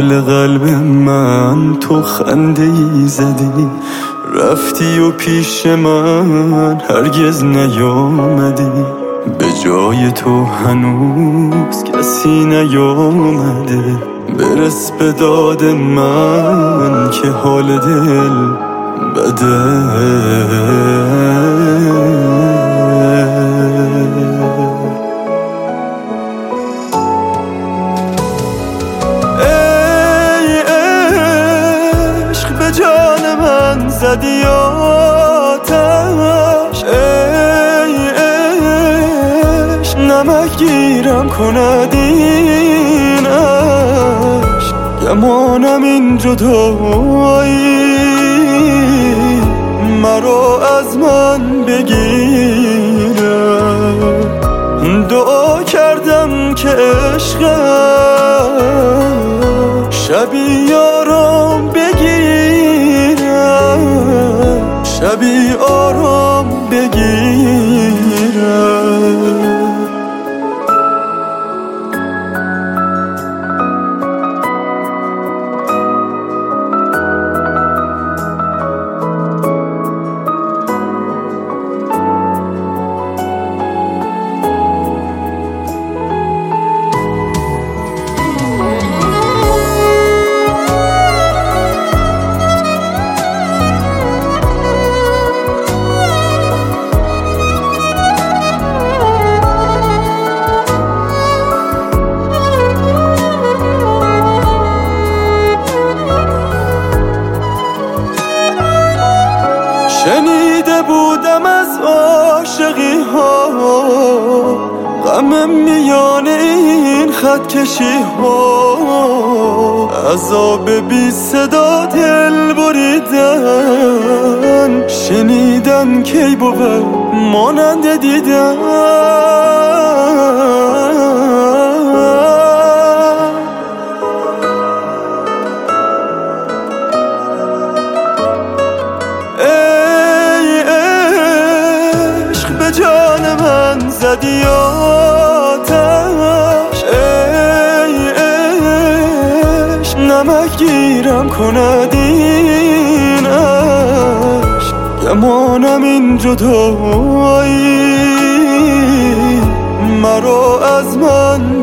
حال قلب من تو خنده‌ای زدی، رفتی و پیش من هرگز نیامدی. به جای تو هنوز کسی نیامده، برس به داد من که حال دل بده. جان من زدی آتش، ای عشق نمک گیرم کند این عشق. گمانم این جدایی مرا از من بگیرم. دعا کردم که عشقم شبی آرام بگیرم، شبی آرام بگیرم. شنیده بودم از عاشقی ها، غم میان این خط کشی ها. عذاب بی صدا دل بریدن، شنیدن کی بود مانند دیدن. جان من زدی آتش، ای عشق نمک گیرم کند این عشق. گمانم این جدایی مرا از من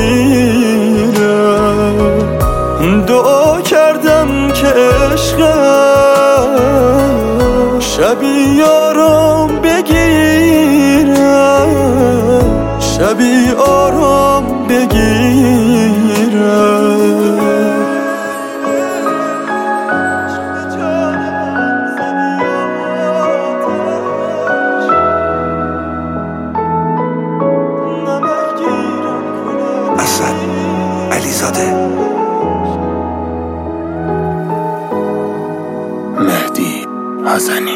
بگیرم. دعا کردم که عشقم شبی آرام بگیرم، شبی آرام بگیرم. اسد علیزاده، مهدی حسنی.